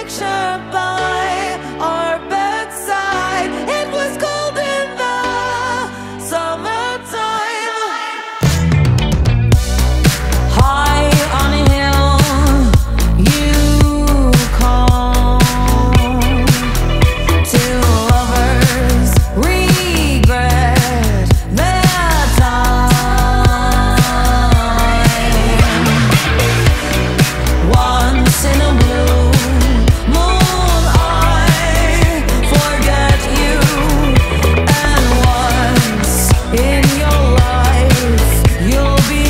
picture by our bedside. It was cold in the summertime. High on a hill, you call. Two lovers regret their time. Once in a blue moon I forget you, and once in your life you'll be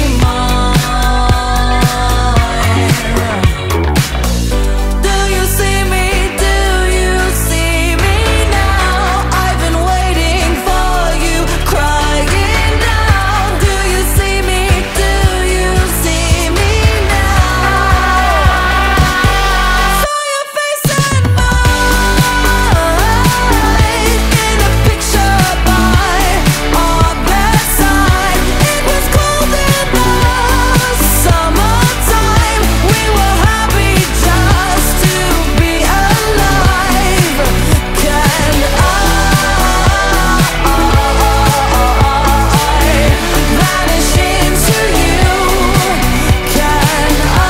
mine. Do you see me? Do you see me now? I've been waiting for you, crying down. Do you see me? Do you see me now? Saw your face and mine in a picture by our bedside. It was cold in the summertime. We were happy just to be alive. Can I vanish into you? Can I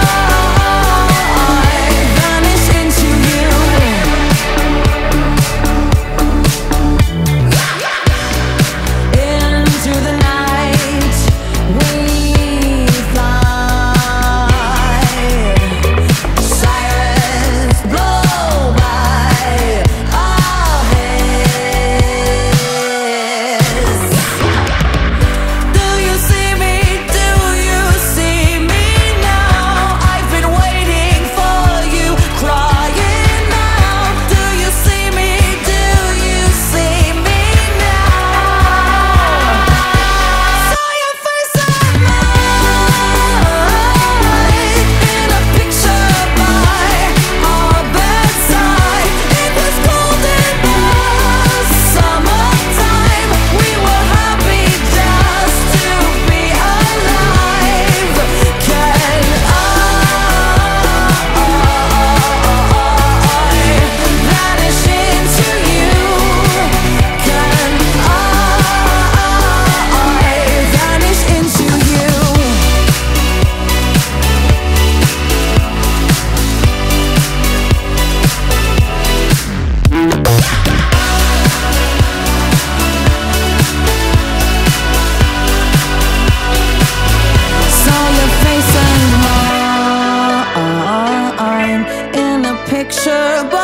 vanish into you? Into the night we fly. Sirens blow by our heads. Do you see me? Do you see me now? I've been waiting for you, crying out. Do you see me? Do you see me now? Saw your face and mine in a picture by our bedside. It was cold in the summertime. We were happy just to be alive. Can I vanish into you? Can I vanish into you? Saw your face and mine in a picture.